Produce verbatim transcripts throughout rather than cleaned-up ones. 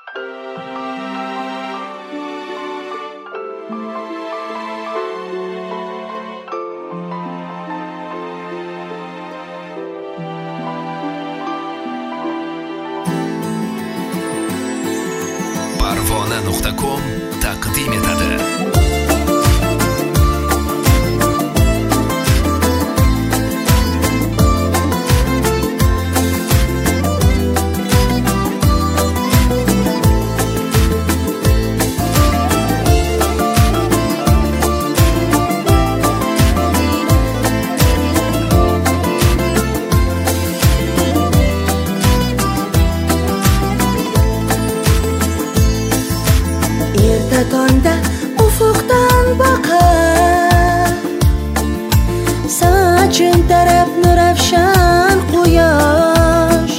parvona nuqta com taqdim etadi. Tongda ufukdan bakar, saçın taraf nurafshan quyosh,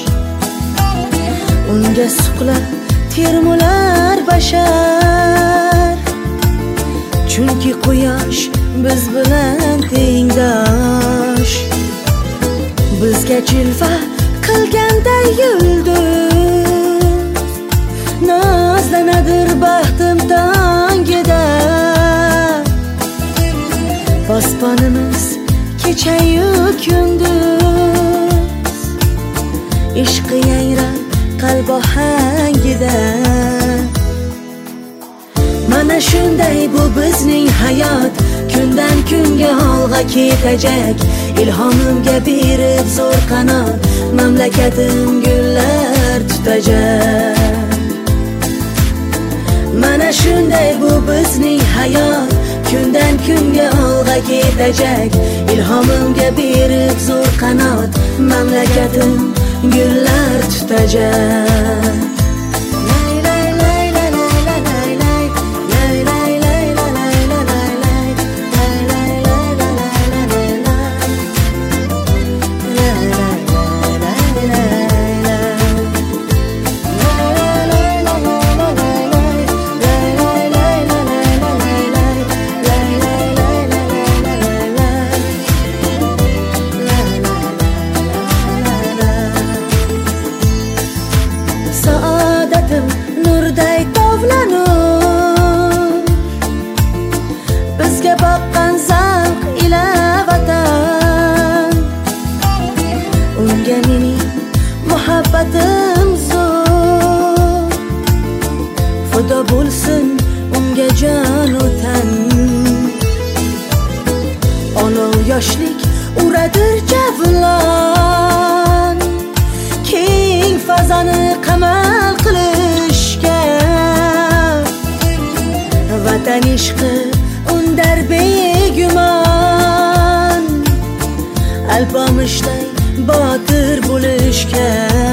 unga suqlab termular bashar. Chunki quyosh biz bilan tengdosh, bizga jilva qilganday yulduz, nazlanadir baxtim tongida. Posponimiz kechayu kunduz, ishqi yangrar qalb ohangida. Mana shunday bu bizning hayot, kundan kunga olg'a ketajak. Ilhomimga berib zo'r qanot, mamlakatim gullar tutacak. Mana shunday bu bizning hayot, kundan kunga olg'a ketajak. Ilhomimga berib zo'r qanot, mamlakatim gullar tutacak. Nurday tovlanur, bizga boqqan zavq ila vatan. Unga mening muhabbatim zo'r, fido bo'lsin unga jon va tan. Olov yoshlik uradir javlon, keng fazoni qamal qilishga. Vatan ishqi undar begumon, alpomishday botir bo'lishga.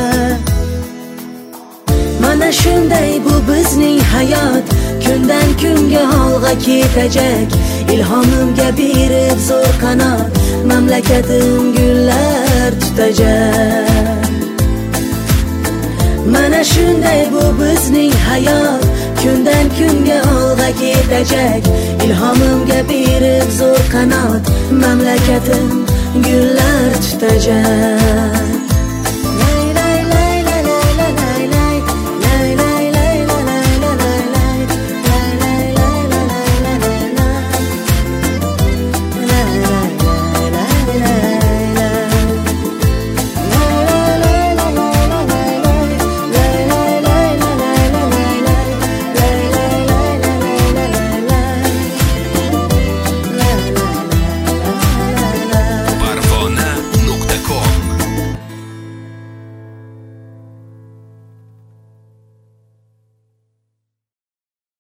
Mana shunday bu bizning hayot, kundan kunga olg'a ketajak. Ilhomimga berib zo'r qanot, mamlakatim gullar tutacak. Mana shunday bu bizning hayot, kundan kunga olg'a ketajak. Ilhomimga berib zo'r qanot, mamlakatim gullar tutacak.